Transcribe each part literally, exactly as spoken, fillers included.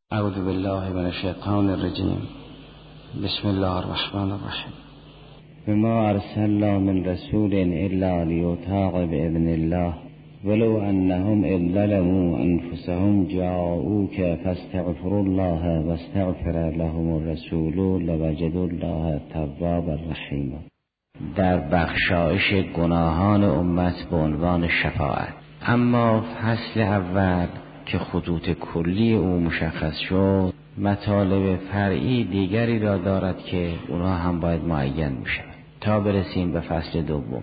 اعوذ بالله من الشیطان الرجیم. بسم الله الرحمن الرحیم. وما ارسلنا من رسول الا لیطاع باذن الله ولو انهم اذ ظلموا انفسهم جاءوك فاستغفروا الله واستغفر لهم الرسول لوجدوا الله توابا رحیما. در بخشایش گناهان امت به عنوان شفاعت. اما فصل اول که خطوط کلی او مشخص شد، مطالب فرعی دیگری را دارد که اونها هم باید معین میشن تا برسیم به فصل دوم.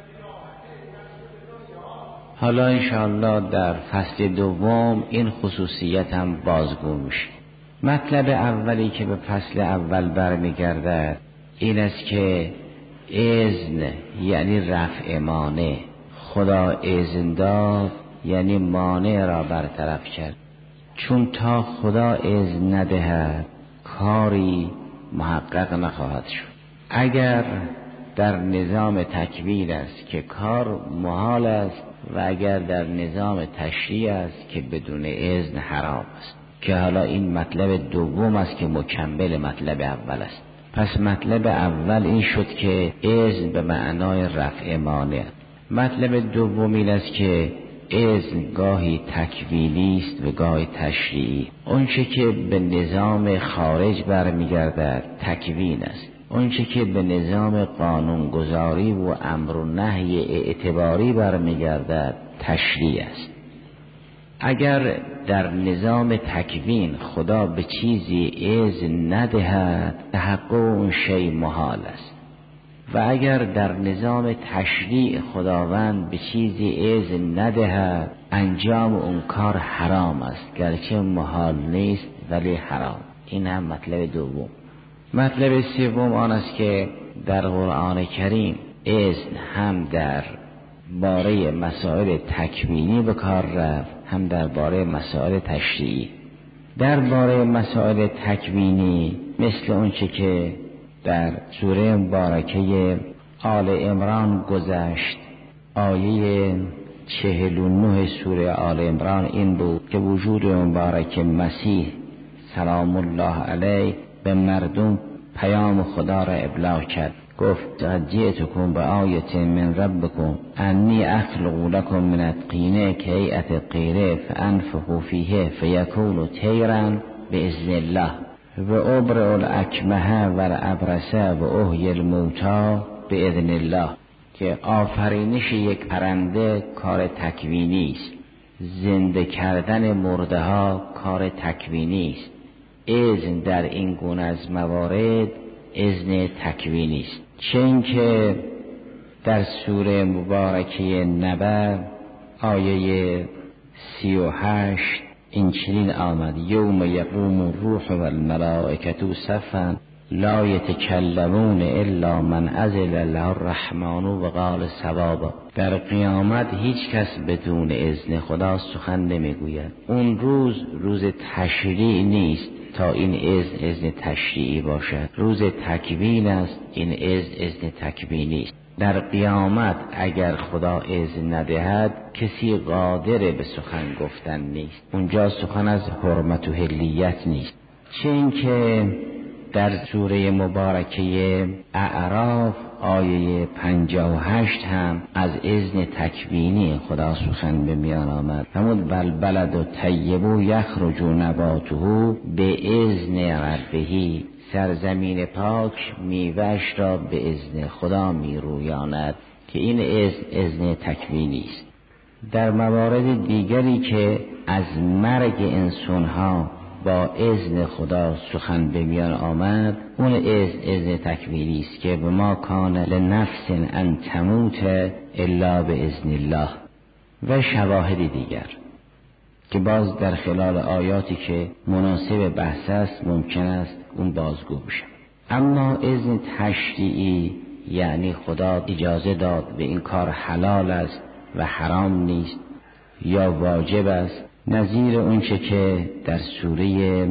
حالا انشاءالله در فصل دوم این خصوصیت هم بازگو میشه. مطلب اولی که به فصل اول برمیگردد این است که اذن یعنی رفع مانع. خدا اذن داد یعنی مانع را برطرف کرد، چون تا خدا اذن ندهد کاری محقق نخواهد شد. اگر در نظام تکوین است که کار محال است و اگر در نظام تشریع است که بدون اذن حرام است، که حالا این مطلب دوم است که مکمل مطلب اول است. پس مطلب اول این شد که اذن به معنای رفع مانع. مطلب دوم این است که اذن گاهی تکوینی است و گاهی تشریعی. اونچه که به نظام خارج برمیگردد تکوین است، اونچه که به نظام قانونگذاری و امر و نهی اعتباری برمیگردد تشریع است. اگر در نظام تکوین خدا به چیزی اذن ندهد تحقق اون شی محال است، و اگر در نظام تشریع خداوند به چیزی اذن ندهد انجام اون کار حرام است، گرچه محال نیست ولی حرام. این هم مطلب دوم. مطلب سوم آن است که در قرآن کریم اذن هم در باره مسائل تکوینی به کار رفت، هم در باره مسائل تشریعی. در باره مسائل تکوینی مثل اونچه که در سوره مبارکه آل عمران گذشت، آیه چهل و نه سوره آل عمران این بود که وجود مبارک مسیح سلام الله علیه به مردم پیام خدا را ابلاغ کرد. گفت جئتکم بآیة من ربکم انی اخلق لکم من الطین کهیئة الطیر فانفخوا فیه فیکون طیرا باذن الله و ابرئ الاکمه و الابرص و احیی الموتی باذن الله. که آفرینش یک پرنده کار تکوینی است، زنده کردن مرده ها کار تکوینی است. اذن در این گونه از موارد اذن تکوینی است. چون که در سوره مبارکه نبأ آیه سی و هشت این چنین آمد: یوم یقوم الروح و الملائکة صفا لا یتکلمون الا من اذن له الرحمن و قال صوابا. در قیامت هیچ کس بدون اذن خدا سخن نمیگوید. اون روز روز تشریع نیست تا این اذن اذن تشریعی باشد، روز تکوین است، این اذن اذن تکوینی است. در قیامت اگر خدا اذن ندهد کسی قادر به سخن گفتن نیست. اونجا سخن از حرمت و حلیت نیست. چون که در سوره مبارکه اعراف آیه پنجاه و هشت هم از اذن تکوینی خدا سخن به میان آمد. همون بلبلد و طیب یخرج نباته به اذن ربه، سرزمین پاک میوه‌اش را به اذن خدا میرویاند، که این اذن اذن تکوینی است. در موارد دیگری که از مرگ انسانها با اذن خدا سخن به میان آمد، اون اذن اذن تکوینی است که به ما کان لنفس ان تموت الا باذن الله و شواهد دیگر که باز در خلال آیاتی که مناسب بحث است ممکن است اون بازگو بشه. اما اذن تشریعی یعنی خدا اجازه داد به این کار حلال است و حرام نیست یا واجب است، نظیر اونچه که در سوره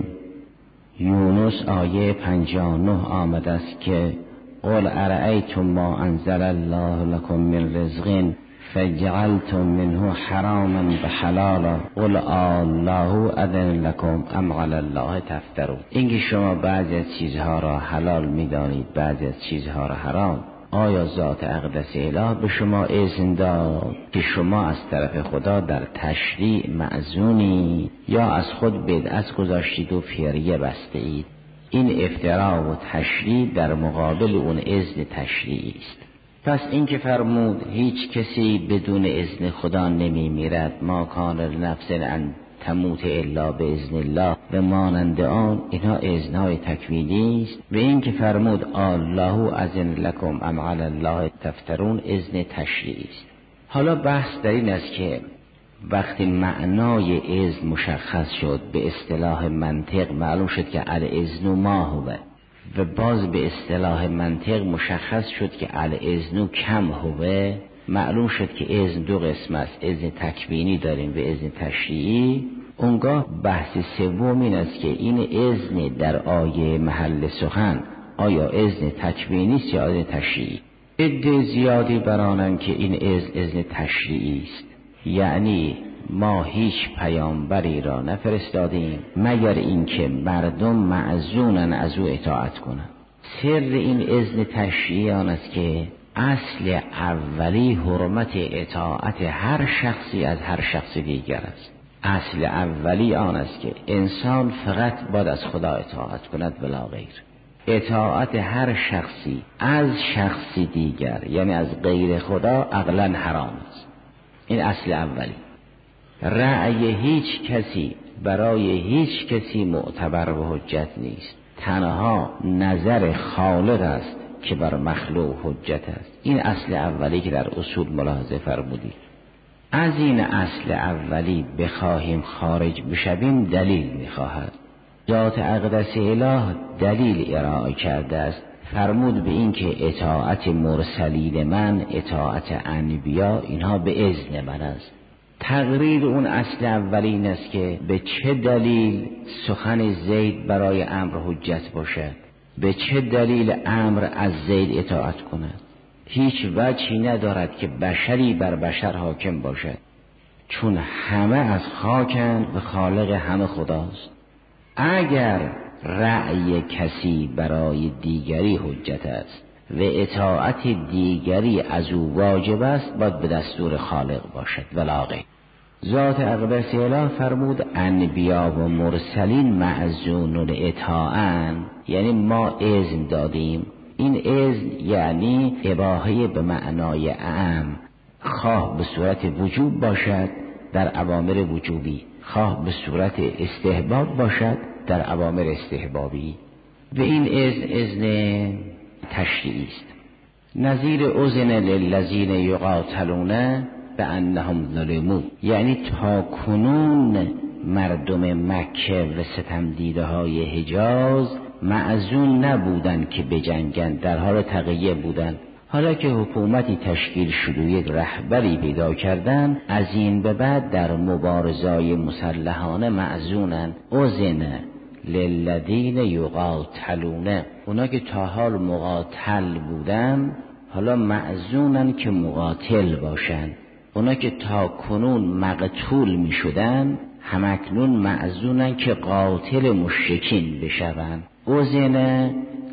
یونس آیه پنجاه و نه آمده است که قل ارأیتم ما انزل الله لکم من رزق فجعلتم منه حراما بحلالا قل الله اذن لكم ام علی الله تفترون. اینکه شما بعضی از چیزها را حلال میدانید بعضی از چیزها را حرام، آیا ذات اقدس اله به شما اذن داد که شما از طرف خدا در تشریع معزونی یا از خود بدعت گذاشتید و فریه بسته اید؟ این افترا و تشریع در مقابل اون اذن تشریعی است. پس این که فرمود هیچ کسی بدون اذن خدا نمی میرد، ما کان لنفس ان تموت الا باذن الله و مانند آن، اینها اذنهای تکوینی است. و این که فرمود الله اذن لکم ام علی الله تفترون اذن تشریعی است. حالا بحث در این است که وقتی معنای اذن مشخص شد، به اصطلاح منطق معلوم شد که الاذن ما هو، و باز به اصطلاح منطق مشخص شد که الاذن کم هو، معلوم شد که اذن دو قسم است، اذن تکوینی داریم و اذن تشریعی. اونگاه بحث سوم این است که این اذن در آیه محل سخن آیا اذن تکوینی است یا اذن تشریعی؟ عده زیادی برانند که این اذن اذن تشریعی است، یعنی ما هیچ پیامبری را نفرستادیم مگر اینکه مردم معزونن از او اطاعت کنند. سر این اذن تشریعی آن است که اصل اولی حرمت اطاعت هر شخصی از هر شخص دیگر است. اصل اولی آن است که انسان فقط باید از خدا اطاعت کند بلا غیر. اطاعت هر شخصی از شخصی دیگر یعنی از غیر خدا عقلا حرام است. این اصل اولی. رأی هیچ کسی برای هیچ کسی معتبر و حجت نیست، تنها نظر خالق است که بر مخلوق حجت است. این اصل اولی که در اصول ملاحظه فرمودید. از این اصل اولی بخواهیم خارج بشویم دلیل میخواهد. ذات اقدس اله دلیل ارائه کرده است، فرمود به این که اطاعت مرسلین من، اطاعت انبیا، اینها به اذن من است. تقریر اون اصل اولی این است که به چه دلیل سخن زید برای امر حجت باشد، به چه دلیل امر از زید اطاعت کند. هیچ وجهی ندارد که بشری بر بشر حاکم باشد، چون همه از خاکند و خالق همه خداست. اگر رأی کسی برای دیگری حجت است و اطاعت دیگری از او واجب است، باید به دستور خالق باشد ولا غیر. ذات اقدس اله فرمود انبیا و مرسلین معزونون اطاعن، یعنی ما اذن دادیم. این اذن یعنی اباحه به معنای اعم، خواه به صورت وجوب باشد در اوامر وجوبی، خواه به صورت استحباب باشد در اوامر استحبابی. و این اذن اذن تشریعی است. نظیر اذن للذین یقاتلون بانهم ظلموا، یعنی تا کنون مردم مکه و ستم دیده های حجاز معزون نبودند که بجنگند، در حال تقیه بودند. حالا که حکومتی تشکیل شد و یک رهبری پیدا کردن، از این به بعد در مبارزای مسلحانه معزونند. اذن للذین یقاتلون، اونا که تا حال مقاتل بودن حالا معزونن که مقاتل باشن. اونا که تا کنون مقتول می شدن همکنون معزونن که قاتل مشرکین بشوند. اذن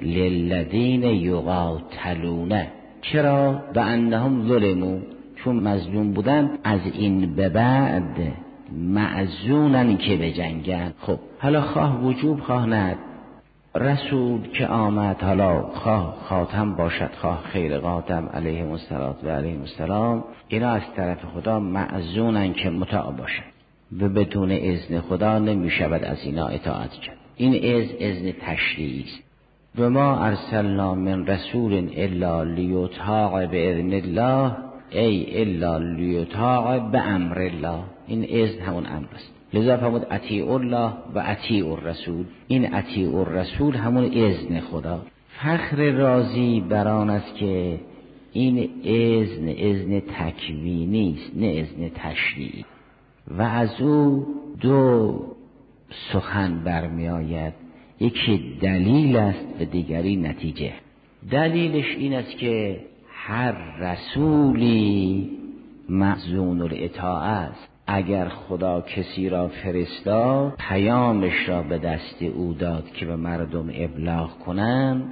للذین یقاتلون. چرا؟ بانهم ظلموا، چون مظلوم بودن از این به بعد معزونن که بجنگن. خب حالا خواه وجوب خواه نه، رسول که آمد، حالا خواه خاتم باشد خواه خیر قاتم علیه السلام و علیه السلام، اینا از طرف خدا معزونن که مطاع باشد و بدون اذن خدا نمی شود از اینا اطاعت کرد. این اذن اذن تشریعی است. و ما ارسلنا من رسول الا لیطاع باذن الله، ای الا لیطاع بامر الله. این اذن همون امر است. لذا فرمود اطیعوا الله و اطیعوا الرسول. این اطیعوا الرسول همون اذن خدا. فخر رازی بران است که این اذن اذن تکوینی است نه اذن تشریعی، و از او دو سخن برمی آید، یکی دلیل است و دیگری نتیجه. دلیلش این است که هر رسولی مأذون الاطاعه است. اگر خدا کسی را فرستاد پیامش را به دست او داد که به مردم ابلاغ کنند،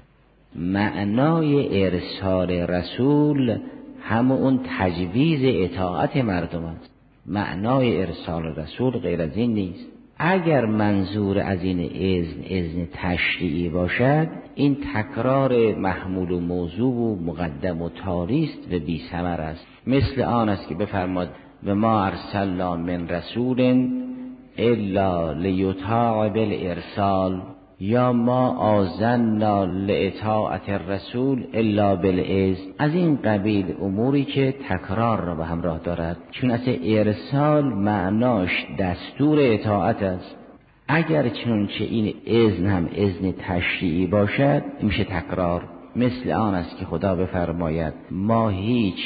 معنای ارسال رسول همون اون تجویز اطاعت مردم است. معنای ارسال رسول غیر از این نیست. اگر منظور از این اذن اذن تشریعی باشد، این تکرار محمول و موضوع و مقدم و تاری است و بی ثمر است. مثل آن است که بفرماد و ما ارسلنا من رسول الا لیطاع بالارسال، یا ما آذنا لاطاعت الرسول الا بالاذن. از این قبیل اموری که تکرار را به همراه دارد، چون اصل ارسال معناش دستور اطاعت است. اگر چنانچه این اذن هم اذن تشریعی باشد میشه تکرار. مثل آن است که خدا بفرماید ما هیچ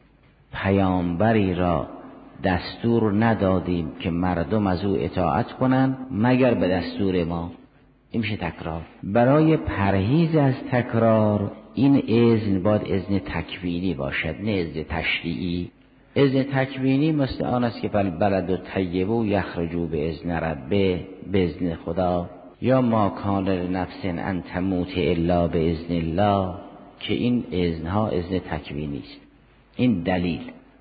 پیامبری را دستور ندادیم که مردم از او اطاعت کنند مگر به دستور ما. این میشه تکرار. برای پرهیز از تکرار این اذن باید اذن تکوینی باشد، نه اذن تشریعی. اذن تکوینی مثل آن است که بلد و طیبو یخرجو به اذن ربه، به اذن خدا، یا ما کان لنفس ان تموت الا به اذن الله، که این اذنها اذن تکوینی است. این دلیل.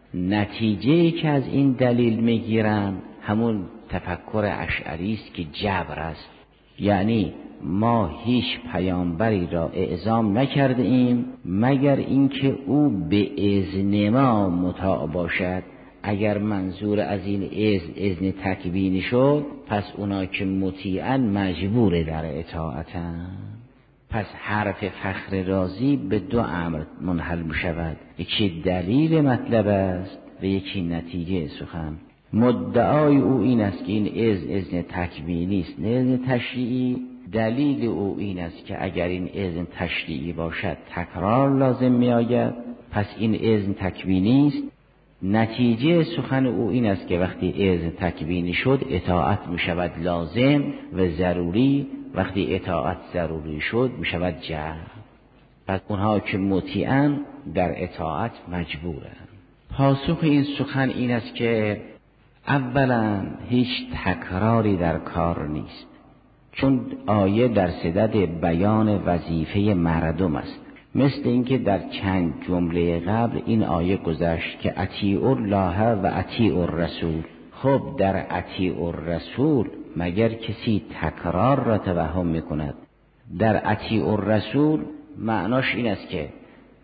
نتیجه که از این دلیل میگیرن همون تفکر اشعری است که جبر است. یعنی ما هیچ پیامبری را اعزام نکرده ایم مگر اینکه او به اذن ما مطاع باشد. اگر منظور از این اذن اذن تکوینی شد، پس اونا که مطیعن مجبور در اطاعتن. پس حرف فخر رازی به دو امر منحل می شود، یکی دلیل مطلب است و یکی نتیجه سخن. مدعای او این است که این اذن اذن تکوینی است نه اذن تشریعی. دلیل او این است که اگر این اذن تشریعی باشد تکرار لازم می آید، پس این اذن تکوینی است. نتیجه سخن او این است که وقتی اذن تکوینی شد اطاعت می شود لازم و ضروری، وقتی اطاعت ضروری شد می شود جبر. پس اونها که مطیعن در اطاعت مجبورن. پاسخ این سخن این است که اولا هیچ تکراری در کار نیست، چون آیه در صدد بیان وظیفه مردم است. مثل اینکه در چند جمله قبل این آیه گذشت که اطیعوا الله و اطیعوا الرسول. خب در اطیعوا الرسول مگر کسی تکرار را توهم میکند؟ در اطیعوا الرسول معناش این است که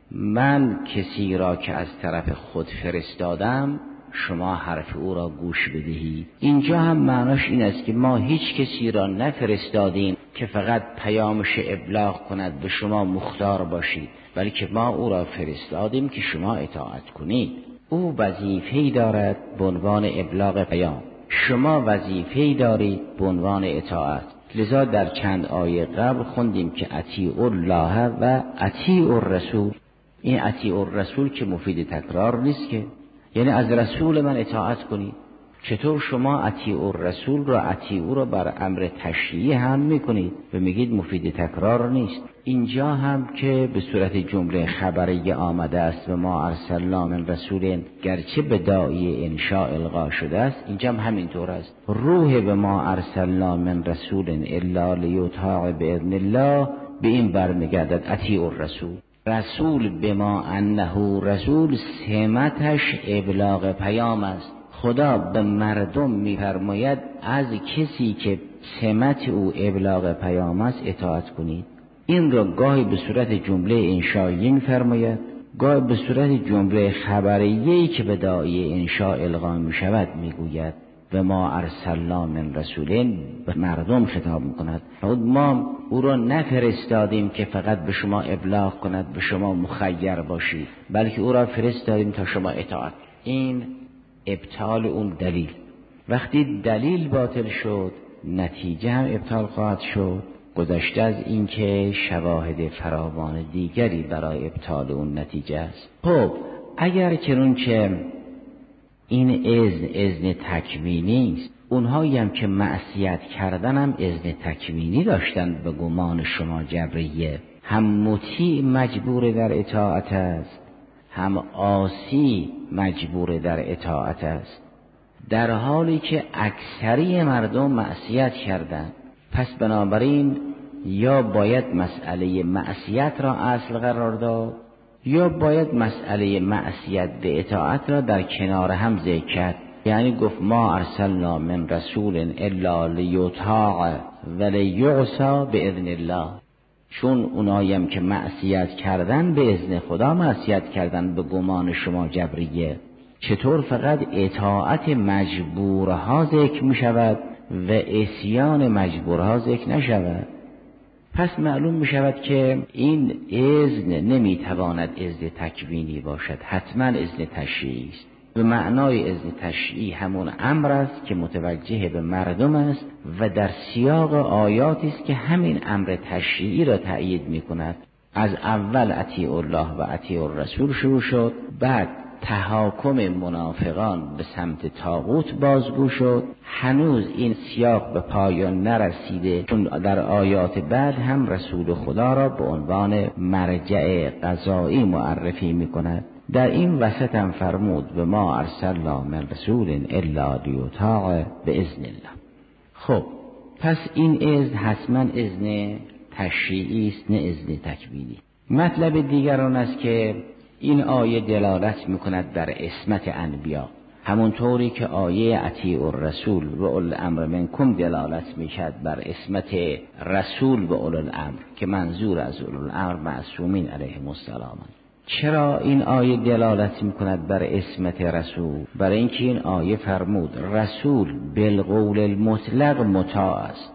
من کسی را که از طرف خود فرستادم شما حرف او را گوش بدهید. اینجا هم معناش این است که ما هیچ کسی را نفرستادیم که فقط پیامش ابلاغ کند به شما مختار باشید، بلکه ما او را فرستادیم که شما اطاعت کنید. او وظیفه‌ای دارد به عنوان ابلاغ پیام، شما وظیفه‌ای دارید به عنوان اطاعت. لذا در چند آیه قبل خوندیم که اطیعوا الله و اطیعوا الرسول. این اطیعوا الرسول که مفید تکرار نیست که، یعنی از رسول من اطاعت کنید. چطور شما اطیعوا الرسول را اطیعوا را بر امر تشریعی هم میکنید و میگید مفید تکرار نیست؟ اینجا هم که به صورت جمله خبریه آمده است و ما ارسلنا من رسول، گرچه به داعی انشاء القا شده است، اینجا هم همینطور است. روح به ما ارسلنا من رسول الا لیطاع باذن الله به این برمیگردد اطیعوا الرسول. رسول به ما انه رسول سمتش ابلاغ پیام است. خدا به مردم میفرماید از کسی که سمت او ابلاغ پیام است اطاعت کنید. این را گاهی به صورت جمله انشایی میفرماید، گاهی به صورت جمله خبریه‌ای که به داعی انشاء القا می شود میگوید و ما ارسلنا من رسولین، به مردم خطاب میکند. ما او را نفرستادیم که فقط به شما ابلاغ کند، به شما مخیر باشید، بلکه او را فرستادیم تا شما اطاعت. این ابطال اون دلیل. وقتی دلیل باطل شد نتیجه هم ابطال خواهد شد، گذشته از این که شواهد فراوان دیگری برای ابطال اون نتیجه است. خب اگر چنانچه این اذن اذن تکوینی است، اونهایی هم که معصیت کردن هم اذن تکوینی داشتن به گمان شما جبریه، هم مطیع مجبور در اطاعت است، هم عاصی مجبور در اطاعت است، در حالی که اکثری مردم معصیت کردند. پس بنابراین یا باید مسئله معصیت را اصل قرار داد یا باید مسئله معصیت به اطاعت را در کنار هم ذکر کرد. یعنی گفت ما ارسلنا من رسول الا لیطاع و لیعصی باذن الله، چون اونایم که معصیت کردن به اذن خدا معصیت کردن به گمان شما جبریه، چطور فقط اطاعت مجبورها ذکر می شود و عصیان مجبورها ذکر نشود؟ پس معلوم می شود که این اذن نمی تواند اذن تکوینی باشد، حتما اذن تشریعی است. به معنای اذن تشریعی همون امر است که متوجه به مردم است و در سیاق آیاتی است که همین امر تشریعی را تأیید می کند. از اول اطیع الله و اطیع الرسول شروع شد، بعد تحاکم منافقان به سمت طاغوت بازگو شد. هنوز این سیاق به پایان نرسیده، چون در آیات بعد هم رسول خدا را به عنوان مرجع قضایی معرفی می کند. در این وسط هم فرمود و ما ارسلنا من رسول الا لیطاع باذن الله. خب پس این اذن حتما اذن تشریعی است، نه اذن تکوینی. مطلب دیگر آن است که این آیه دلالت میکند بر عصمت انبیا، همونطوری که آیه اطیعوا الرسول و اولي الامر منکم دلالت میکرد بر عصمت رسول و اولي الامر، که منظور از اولي الامر معصومین علیهم السلام. چرا این آیه دلالت میکند بر عصمت رسول؟ برای اینکه این آیه فرمود رسول بالقول المطلق مطاع است،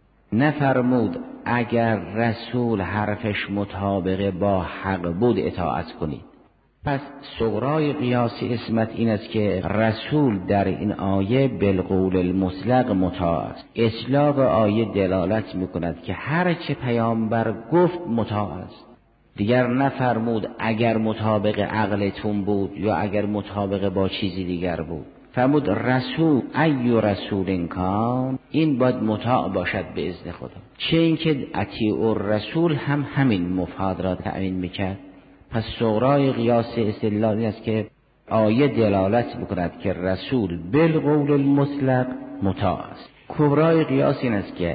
نفرمود اگر رسول حرفش مطابق با حق بود اطاعت کنید. پس صغرای قیاس عصمت این است که رسول در این آیه بالقول المطلق مطاع است. اطلاق آیه دلالت میکند که هر چه پیامبر گفت مطاع است. دیگر نفرمود اگر مطابق عقلتون بود یا اگر مطابق با چیزی دیگر بود. فرمود رسول ای رسول کان، این باید مطاع باشد به اذن خدا. چه اینکه اطیعوا الرسول هم همین مفاد را تعیین میکرد. پس صغرای قیاس استدلال این است که آیه دلالت میکند که رسول بالقول المطلق مطاع است. کبرای قیاس این است که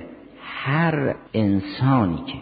هر انسانی که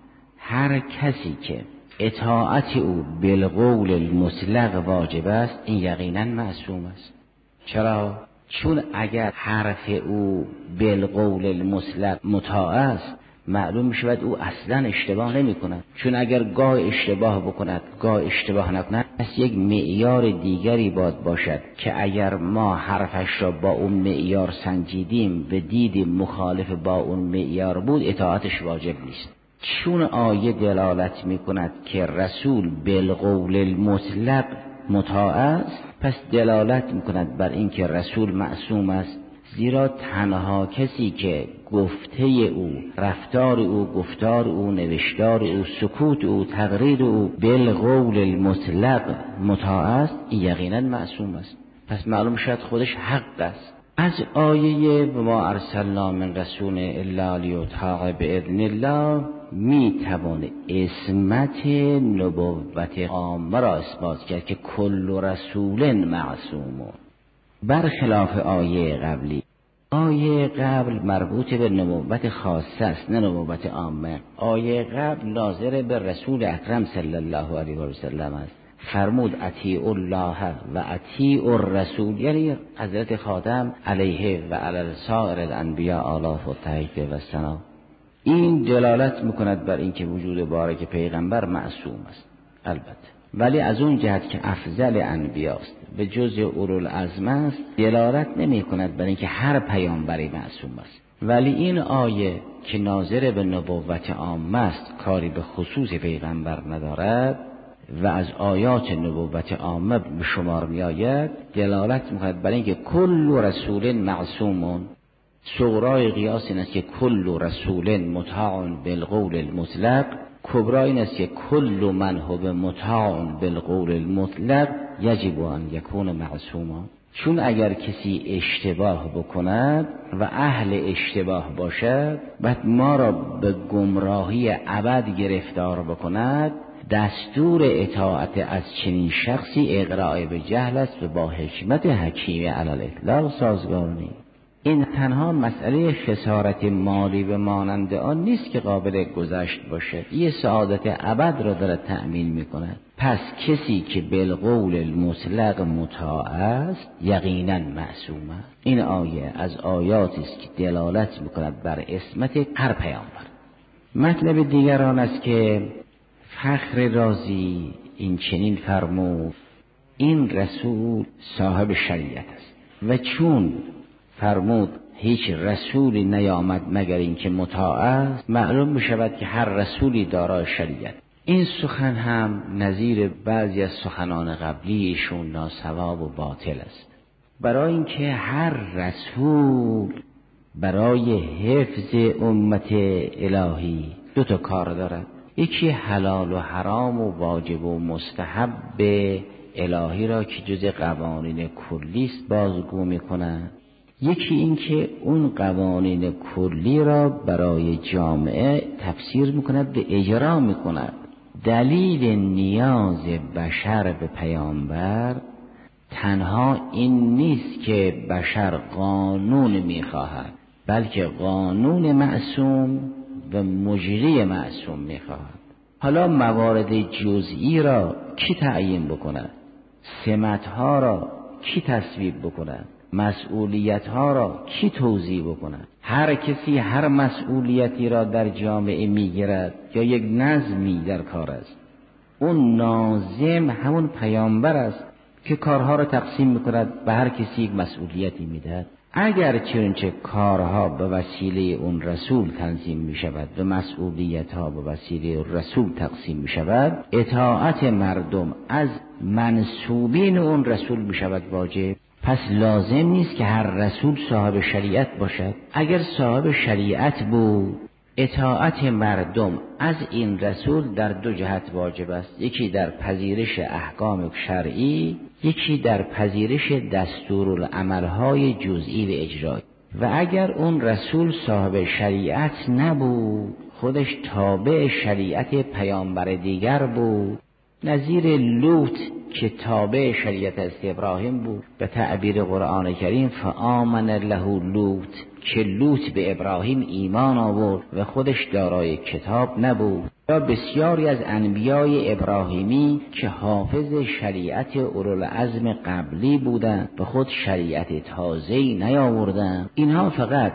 هر کسی که اطاعت او بالقول المطلق واجب است، این یقینا معصوم است. چرا؟ چون اگر حرف او بالقول المطلق مطاع است، معلوم می شود او اصلا اشتباه نمی کند. چون اگر گاه اشتباه بکند گاه اشتباه نکند، پس یک معیار دیگری باید باشد که اگر ما حرفش را با اون معیار سنجیدیم و دیدیم مخالف با اون معیار بود، اطاعتش واجب نیست. چون آیه دلالت می کند که رسول بالقول المطلق مطاع است، پس دلالت می کند بر این که رسول معصوم است. زیرا تنها کسی که گفته او، رفتار او، گفتار او، نوشتار او، سکوت او، تقریر او بالقول المطلق مطاع است، یقینا معصوم است. پس معلوم شد خودش حق است. از آیه و ما ارسلنا من رسول الا لیطاع باذن الله می توان عصمت نبوت عامه را اثبات کرد که کل رسول معصوم، برخلاف آیه قبلی. آیه قبل مربوط به نبوت خاصه است، نه نبوت عامه. آیه قبل ناظر به رسول اکرم صلی الله علیه و سلم است. فرمود اطیعوا الله و اطیعوا الرسول، یعنی حضرت خاتم علیه و علی سایر الانبیاء آلاف و تحیید و ثنا. این دلالت میکند بر اینکه وجود بارک پیغمبر معصوم است البته، ولی از اون جهت که افضل انبیاست به جز اولوالعزم است، دلالت نمی کند بر اینکه هر پیامبری معصوم است. ولی این آیه که ناظر به نبوت عامه است، کاری به خصوص پیغمبر ندارد و از آیات نبوت عامه به شمار می آید، دلالت می کند بر اینکه کل رسول معصوم. صغرای قیاس این است که کل رسول مطاع بالقول المطلق، کبرا این است که کل من هو مطاع بالقول المطلق یجب ان یکون معصوما. چون اگر کسی اشتباه بکند و اهل اشتباه باشد، بعد ما را به گمراهی ابد گرفتار بکند، دستور اطاعت از چنین شخصی اغراء به جهل است و با حکمت حکیم علی الاطلاق سازگار نیست. این تنها مسئله خسارت مالی و مانند آن نیست که قابل گذشت باشه، یه سعادت ابد را داره تأمین میکنه. پس کسی که بالقول المطلق مطاع است یقینا معصوم است. این آیه از آیاتی است که دلالت میکند بر عصمت هر پیامبر. مطلب دیگر آن است که فخر رازی این چنین فرمود این رسول صاحب شریعت است و چون فرمود هیچ رسولی نیامد مگر این که مطاع است، معلوم می شود که هر رسولی دارای شریعت. این سخن هم نظیر بعضی از سخنان قبلیشون ناصواب و باطل است، برای اینکه هر رسول برای حفظ امت الهی دو تا کار دارد، یکی حلال و حرام و واجب و مستحب الهی را که جز قوانین کلی است بازگو می‌کند، یکی این که اون قوانین کلی را برای جامعه تفسیر می‌کند و اجرا می‌کند. دلیل نیاز بشر به پیامبر تنها این نیست که بشر قانون می‌خواهد، بلکه قانون معصوم و مجری معصوم می‌خواهد. حالا موارد جزئی را کی تعیین بکند؟ سمت‌ها را کی تصویب بکند؟ مسئولیت‌ها را کی توزیع بکند؟ هر کسی هر مسئولیتی را در جامعه میگیرد یا یک نظمی در کار است، اون ناظم همون پیامبر است که کارها را تقسیم میکند، به هر کسی یک مسئولیتی میدهد. اگر چنانچه کارها به وسیله اون رسول تنظیم می شود و مسئولیتها به وسیله رسول تقسیم می شود، اطاعت مردم از منسوبین اون رسول می شود واجب. پس لازم نیست که هر رسول صاحب شریعت باشد. اگر صاحب شریعت بود، اطاعت مردم از این رسول در دو جهت واجب است، یکی در پذیرش احکام شرعی، یکی در پذیرش دستورالعمل‌های جزئی و اجرایی. و اگر اون رسول صاحب شریعت نبود، خودش تابع شریعت پیامبر دیگر بود، نظیر لوط که تابع شریعت از ابراهیم بود، به تعبیر قرآن کریم فآمن له لوط، که لوط به ابراهیم ایمان آورد و خودش دارای کتاب نبود. یا بسیاری از انبیای ابراهیمی که حافظ شریعت اولوالعزم قبلی بودند و خود شریعت تازه‌ای نیاوردند. اینها فقط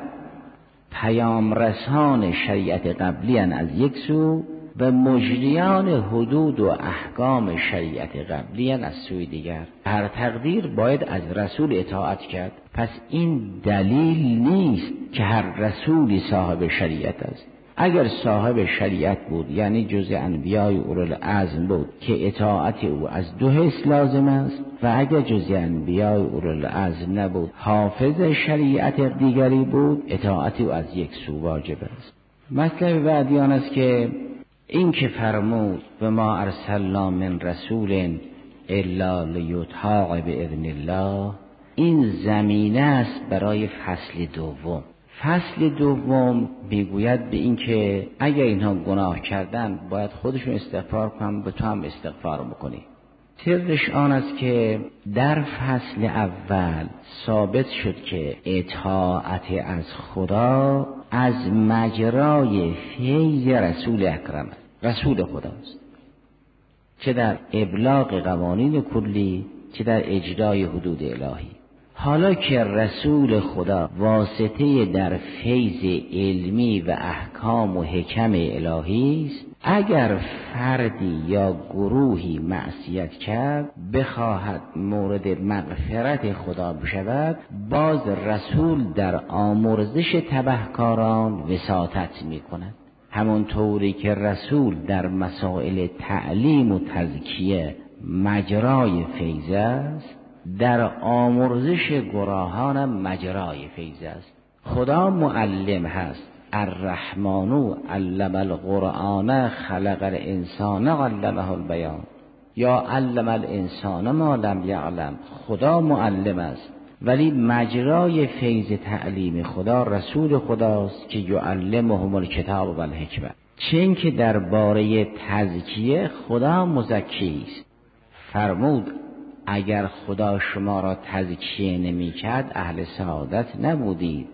پیام رسان شریعت قبلی هستند از یک سو و مجریان حدود و احکام شریعت قبلی هستند از سوی دیگر. هر تقدیر باید از رسول اطاعت کرد. پس این دلیل نیست که هر رسولی صاحب شریعت است. اگر صاحب شریعت بود، یعنی جز انبیای اولوالعزم بود که اطاعت او از دو حیث لازم است، و اگر جز انبیای اولوالعزم نبود، حافظ شریعت دیگری بود، اطاعت او از یک سو واجب است. مطلب بعدی آن است که این که فرمود و ما ارسلنا من رسول الا لیطاع باذن الله، این زمینه است برای فصل دوم. فصل دوم میگوید به این که اگر اینها گناه کردن باید خودشون استغفار کنن و تو هم استغفار بکنی. سرش آن است که در فصل اول ثابت شد که اطاعت از خدا از مجرای فیض رسول اکرم است، رسول خداست، چه در ابلاغ قوانین کلی چه در اجرای حدود الهی. حالا که رسول خدا واسطه در فیض علمی و احکام و حکم الهی است، اگر فردی یا گروهی معصیت کرد بخواهد مورد مغفرت خدا بشود، باز رسول در آمرزش تبهکاران وساطت می کند. همون طوری که رسول در مسائل تعلیم و تزکیه مجرای فیض است، در آمرزش گراهان مجرای فیض است. خدا معلم هست، الرحمن علم القرآن خلق الانسان علمه البیان، یا علم الانسان ما لم یعلم. خدا معلم است، ولی مجرای فیض تعلیم خدا رسول خداست که یعلمهم الکتاب و الحکمه. چون که درباره تزکیه خدا مزکی است. فرمود اگر خدا شما را تزکیه نمی کرد اهل سعادت نبودید.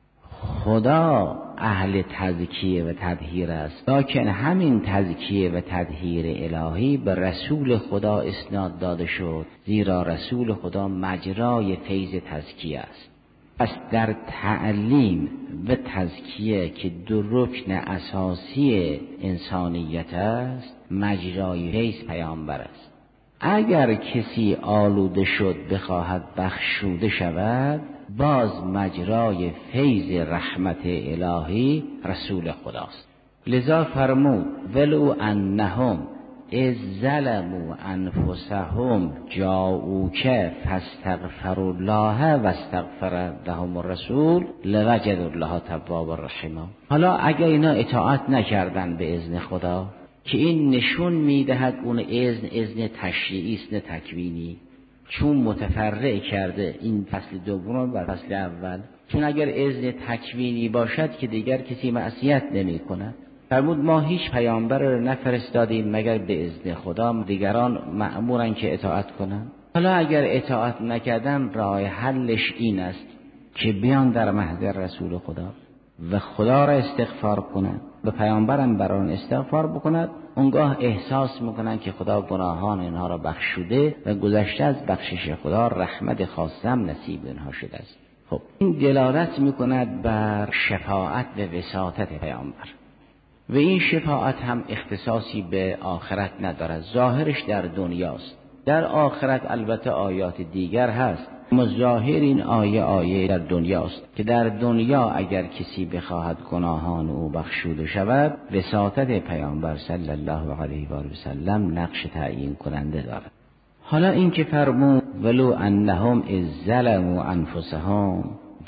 خدا اهل تزکیه و تطهیر است، لکن همین تزکیه و تطهیر الهی به رسول خدا اسناد داده شد، زیرا رسول خدا مجرای فیض تزکیه است. پس در تعلیم و تزکیه که دو رکن اساسی انسانیت است، مجرای فیض پیامبر است. اگر کسی آلوده شد بخواهد بخشوده شود، باز مجرای فیض رحمت الهی رسول خداست. لذا فرمود ولو انهم اذ ظلموا انفسهم جاءوک فاستغفروا الله واستغفر لهم الرسول لوجدوا الله توابا رحیما. حالا اگر اینا اطاعت نکردن به اذن خدا، که این نشون میدهد اون اذن اذن تشریعی است نه تکوینی، چون متفرع کرده این فصل دوم بر فصل اول. چون اگر اذن تکوینی باشد که دیگر کسی معصیت نمی کند. فرمود ما هیچ پیامبر را نفرستادیم مگر به اذن خدا، دیگران مأمورن که اطاعت کنند. حالا اگر اطاعت نکردن، راه حلش این است که بیان در محضر رسول خدا و خدا را استغفار کنند، به پیامبرم بران استغفار بکند. اونگاه احساس میکنن که خدا گناهان اینها را بخشوده و گذشته از بخشش خدا رحمت خاصم نصیب اینها شده است. خب این دلالت میکند بر شفاعت و وساطت پیامبر، و این شفاعت هم اختصاصی به آخرت ندارد، ظاهرش در دنیاست. در آخرت البته آیات دیگر هست، اما ظاهر این آیه آیه در دنیاست که در دنیا اگر کسی بخواهد گناهان او بخشوده شود، وساطت پیامبر صلی الله علیه و آله و سلم نقش تعیین کننده دارد. حالا این که فرمود ولو انهم اذ ظلموا انفسهم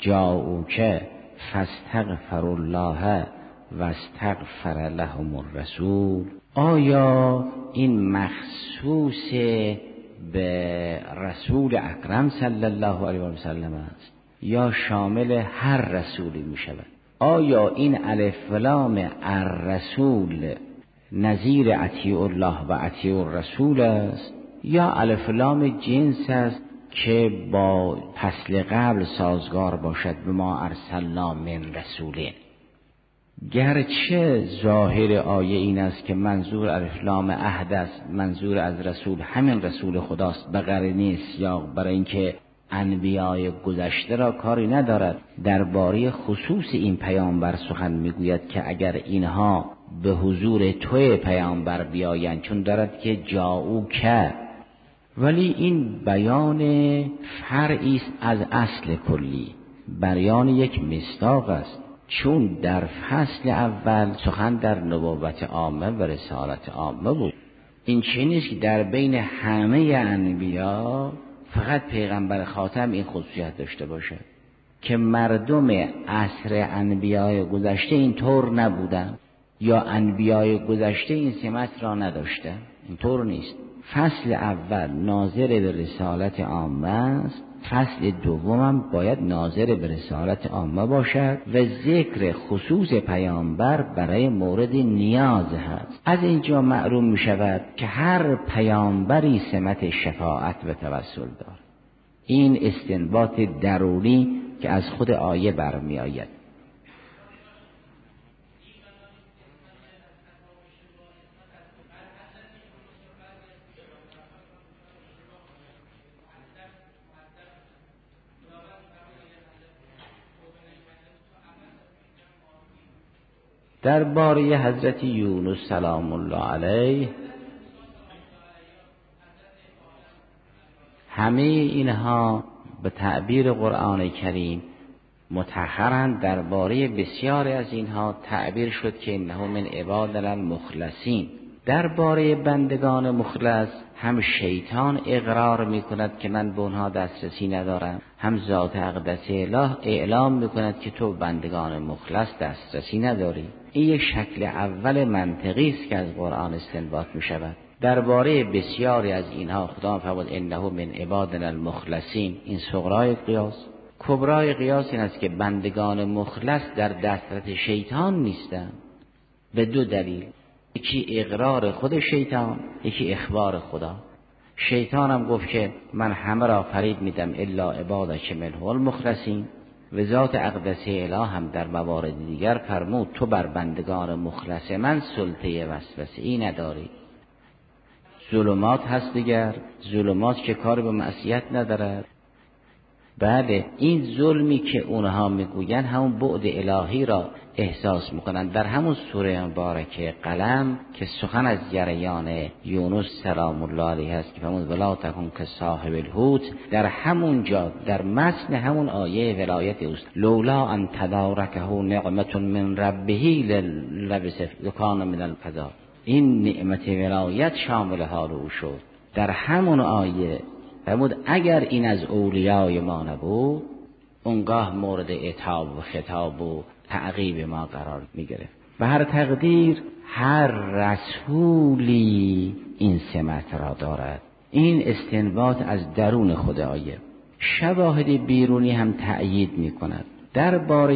جاءوک فاستغفروا الله واستغفر لهم الرسول، آیا این مخصوص به رسول اکرم صلی الله علیه و سلم است یا شامل هر رسولی می شود؟ آیا این الف و لام الرسول نظیر اطیع الله و اطیع الرسول است، یا الف و لام جنس است که با فصل قبل سازگار باشد به ما ارسلنا من رسولین؟ گرچه ظاهر آیه این است که منظور الف لام عهد است، منظور از رسول همین رسول خداست، به قرینه سیاق، برای اینکه انبیای گذشته را کاری ندارد. درباره خصوص این پیامبر سخن میگوید که اگر اینها به حضور توی پیامبر بیایند، چون دارد که جاءو که، ولی این بیان فرعی است از اصل کلی، بیان یک مصداق است. چون در فصل اول سخن در نبوت عامه و رسالت عامه بود. این چه نیست که در بین همه انبیا فقط پیغمبر خاتم این خصوصیت داشته باشد، که مردم عصر انبیای گذشته این طور نبودن یا انبیای گذشته این سمت را نداشتن. این طور نیست. فصل اول ناظر به رسالت عامه است، فصل دومم باید ناظر به رسالت عامه باشد و ذکر خصوص پیامبر برای مورد نیاز هست. از اینجا معلوم می شود که هر پیامبری سمت شفاعت و توسل دارد. این استنباط درونی که از خود آیه برمی آید. درباره حضرت یونس سلام الله علیه همه اینها به تعبیر قرآن کریم متأخراً درباره بسیاری از اینها تعبیر شد که انه من عبادنا المخلصین. درباره بندگان مخلص هم شیطان اقرار می کند که من به اونها دسترسی ندارم، هم ذات اقدس اله اعلام می کند که تو بندگان مخلص دسترسی نداری. این یک شکل اول منطقی است که از قرآن استنباط می شود. درباره بسیاری از اینها خدا فرمود انه من عبادنا المخلصین. این صغرای قیاس. کبرای قیاس این است که بندگان مخلص در دسترس شیطان نیستند. به دو دلیل، یکی اقرار خود شیطان، یکی اخبار خدا. شیطان هم گفت که من همه را فریب میدم الا عبادک منهم المخلصین، و ذات اقدسه اله هم در موارد دیگر فرمود تو بر بندگان مخلص من سلطه وسوسه ای نداری. ظلمات هست دیگر، ظلمات که کار به معصیت ندارد. بله، این ظلمی که اونها میگوین همون بعد الهی را احساس میکنن. در همون سوره مبارکه قلم که سخن از جریان یونس سلام الله علیه هست که فرمود ولا تکن که صاحب الحوت، در همون جا در متن همون آیه ولایت اوست. لولا ان تدارکه نعمت من ربه للبث لکان من الفضل، این نعمت ولایت شامل حال او شد. در همون آیه فرمود اگر این از اولیای ما نبود اونگاه مورد عتاب و خطاب و تعقیب ما قرار می گرفت. به هر تقدیر هر رسولی این سمت را دارد. این استنباط از درون خود آیه. شواهد بیرونی هم تأیید می کند. درباره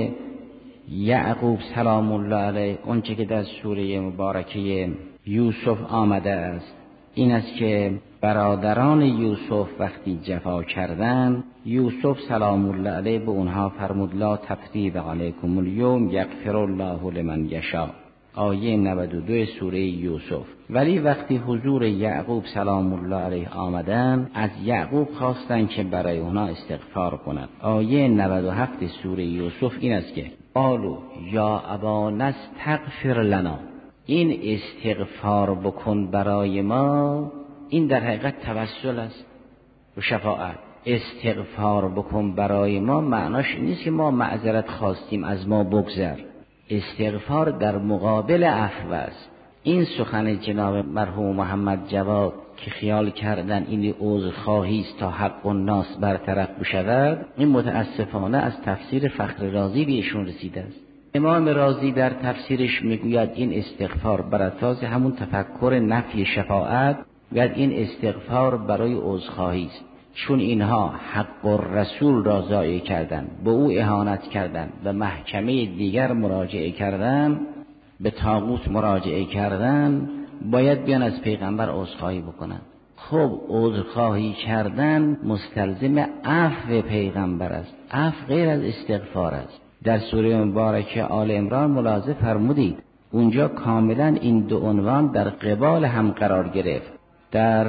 یعقوب سلام الله علیه اونچه که در سوره مبارکه یوسف آمده است این است که برادران یوسف وقتی جفا کردند، یوسف سلام الله علیه به اونها فرمود لا تثریب علیکم الیوم یغفر الله لمن یشاء، آیه نود و دو سوره یوسف. ولی وقتی حضور یعقوب سلام الله علیه آمدن، از یعقوب خواستن که برای اونها استغفار کنند. آیه نود و هفت سوره یوسف این است که قالوا یا ابانا استغفر لنا، این استغفار بکن برای ما، این در حقیقت توسل است و شفاعت. استغفار بکن برای ما معناش نیست که ما معذرت خواستیم از ما بگذر، استغفار در مقابل عفو است. این سخن جناب مرحوم محمد جواد که خیال کردن این عذرخواهی است تا حق الناس برطرف بشود، این متاسفانه از تفسیر فخر رازی به ایشون رسیده است. امام رازی در تفسیرش میگوید این استغفار بر اساس همون تفکر نفی شفاعت و این استغفار برای عذرخواهی است، چون اینها حق الرسول را ضایع کردند، به او اهانت کردند، به محکمه دیگر مراجعه کردند، به طاغوت مراجعه کردند، باید بیان از پیغمبر عذرخواهی بکنند. خب عذرخواهی کردن مستلزم عفو پیغمبر است، عفو غیر از استغفار است. در سوره مبارکه آل عمران ملاحظه فرمودید اونجا کاملا این دو عنوان در قبال هم قرار گرفت. در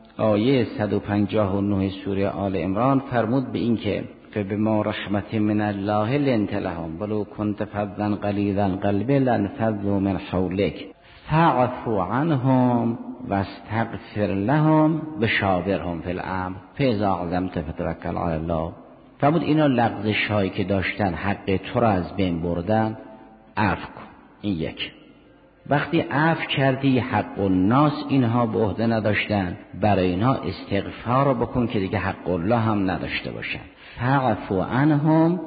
آیه صد و پنجاه و نه سوره آل عمران فرمود به این که فبما رحمت من الله لنت لهم ولو كنت فظا غلیظ القلب لانفضوا من حولك فاعف عنهم واستغفر لهم وشاورهم فی الامر فاذا عزمت فتوکل علی الله. فرمود اینا لغزش هایی که داشتن حق تو را از بین بردن، عفو کن. این یک. وقتی عفو کردی حق الناس اینها به عهده نداشتن، برای اینها استغفار بکن که دیگه حق الله هم نداشته باشن. فاعف عنهم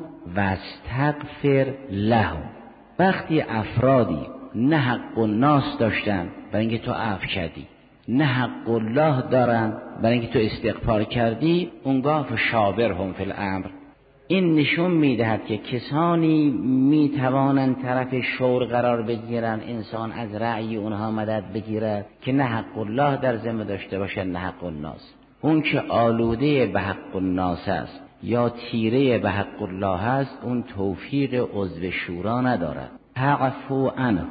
واستغفر لهم. وقتی افرادی نه حق الناس داشتن برای اینکه تو عفو کردی، نه حق الله دارن برای اینکه تو استغفار کردی، اونگاه فشاورهم فی الامر. این نشون میدهد که کسانی میتوانند طرف شور قرار بگیرن، انسان از رأی اونها مدد بگیرد که نه حق الله در ذمه داشته باشد نه حق الناس. اون که آلوده به حق الناس است یا تیره به حق الله است، اون توفیق عضو شورا ندارد. فاعفوا عنهم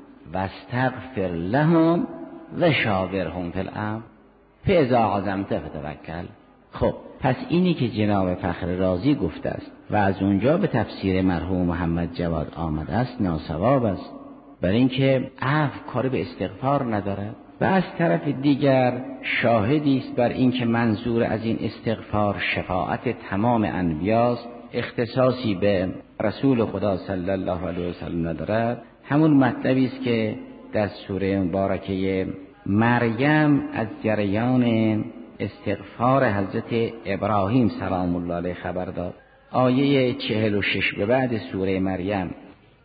واستغفر لهم وشاورهم فی الامر فاذا عزمت فتوکل. خب پس اینی که جناب فخر رازی گفته است و از اونجا به تفسیر مرحوم محمد جواد آمده است ناصواب است، برای اینکه عفو کاری به استغفار ندارد. و از طرف دیگر شاهدی است بر اینکه منظور از این استغفار شفاعت تمام انبیاست، اختصاصی به رسول خدا صلی الله علیه و سلم ندارد. همون مطلبی است که در سوره مبارکه مریم از جریان استغفار حضرت ابراهیم سلام الله علیه خبر داد. آیه چهل و شش به بعد سوره مریم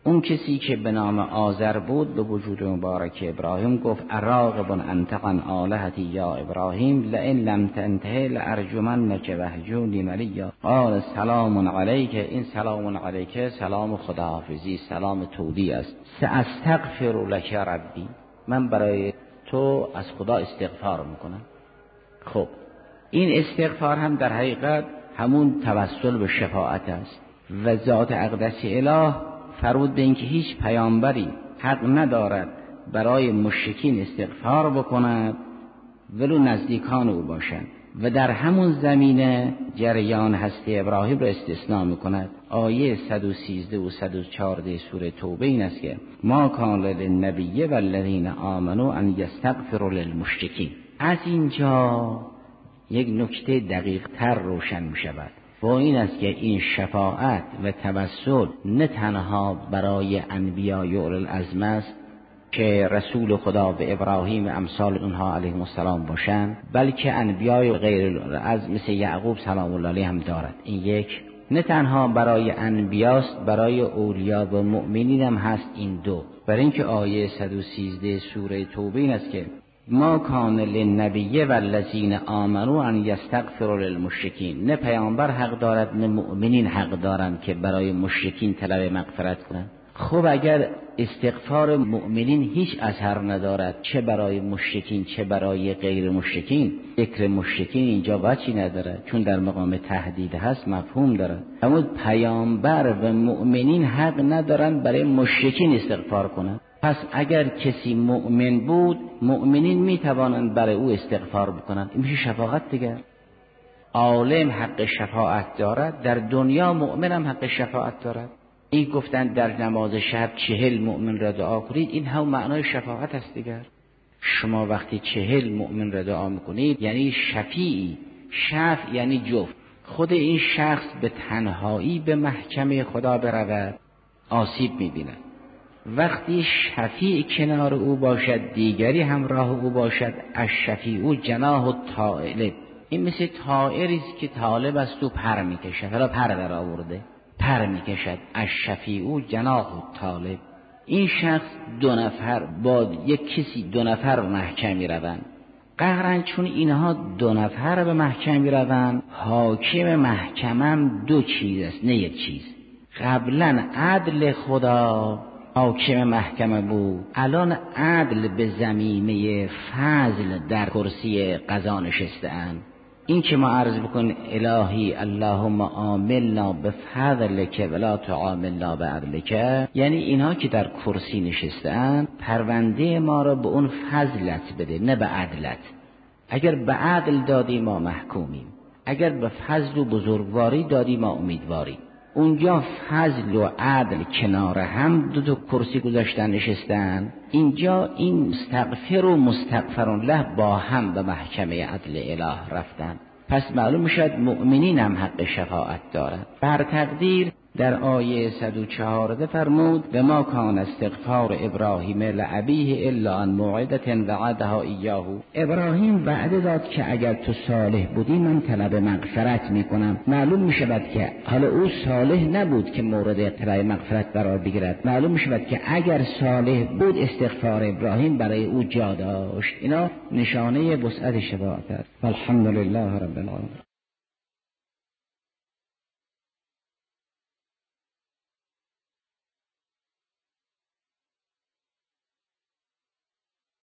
اون کسی که به نام آذر بود به وجود مبارک ابراهیم گفت اراغب انت عن آلهتی یا ابراهیم لئن لم تنته لارجمنک وهجونی ملیا. قال سلام علیک، این سلام علیک سلام خداحافظی، سلام تودیع است. ساستغفر لک ربی، من برای تو از خدا استغفار میکنم. خب این استغفار هم در حقیقت همون توسل به شفاعت است و ذات اقدس اله فرود به اینکه هیچ پیامبری حق ندارد برای مشرکین استغفار بکند ولو نزدیکان او باشند و در همون زمینه جریان هستی ابراهیم را استثناء میکند. آیه صد و سیزده و صد و چهارده سوره توبه این است که ما کان للنبی والذین آمنوا ان یستغفروا للمشرکین. از اینجا یک نکته دقیق تر روشن می شود و این است که این شفاعت و توسل نه تنها برای انبیاء اولو العزم است که رسول خدا به ابراهیم و امثال اونها علیهم السلام باشند، بلکه انبیاء غیر العزم مثل یعقوب سلام الله علیه هم دارد. این یک نه تنها برای انبیاست، برای اولیا و مؤمنین هم هست این دو. برای اینکه آیه صد و سیزده سوره توبه این است که ما کان للنبی والذین آمنوا ان یستغفروا للمشرکین. نه پیامبر حق دارد نه مؤمنین حق دارند که برای مشرکین طلب مغفرت کنند. خب اگر استغفار مؤمنین هیچ اثر ندارد، چه برای مشرکین چه برای غیر مشرکین، ذکر مشرکین اینجا وجهی ندارد چون در مقام تهدید هست، مفهوم دارد. اما پیامبر و مؤمنین حق ندارند برای مشرکین استغفار کنند. پس اگر کسی مؤمن بود مؤمنین میتوانند برای او استغفار بکنند. این میشه شفاعت دیگر. عالم حق شفاعت دارد، در دنیا مؤمن هم حق شفاعت دارد. این گفتن در نماز شب چهل مؤمن را دعا کنید، این هم معنای شفاعت است دیگر. شما وقتی چهل مؤمن را دعا میکنید یعنی شفیعی، شفع یعنی جفت. خود این شخص به تنهایی به محکمه خدا برود آسیب میبیند. وقتی شفیع کنار او باشد دیگری همراه او باشد، از شفیع او جناح و طالب. این مثل طائری است که طالب است و پر میکشد، حالا پر در آورده پر میکشد. از شفیع او جناح و طالب. این شخص دو نفر با یک کسی دو نفر به محکم میروند. قهرن چون اینها دو نفر به محکم میروند، حاکم محکمم دو چیز است نه یک چیز. قبلا عدل خدا حاکم محکمه بود، الان عدل به زمینه فضل در کرسی قضا نشسته اند. این که ما عرض بکن الهی اللهم عاملنا بفضلک ولا تعاملنا بعدلک، یعنی اینها که در کرسی نشسته اند پرونده ما را به اون فضلت بده نه به عدلت. اگر به عدل دادی ما محکومیم، اگر به فضل و بزرگواری دادی ما امیدواریم. اونجا فضل و عدل کنار هم دو تا کرسی گذاشتن نشستن، اینجا این مستغفر و مستغفرون له با هم به محکمه عدل اله رفتن. پس معلوم میشد مؤمنین هم حق شفاعت دارند. بر تقدیر در آیه صد و چهارده فرمود و ما کان استغفار ابراهیم لابیه الا عن موعده وعدها ایاه. ابراهیم وعده داد که اگر تو صالح بودی من طلب مغفرت میکنم. معلوم میشود که حالا او صالح نبود که مورد طلب مغفرت قرار بگیرد. معلوم میشود که اگر صالح بود استغفار ابراهیم برای او جا داشت. اینا نشانه وسعت شفاعت است. الحمدلله رب العالمین.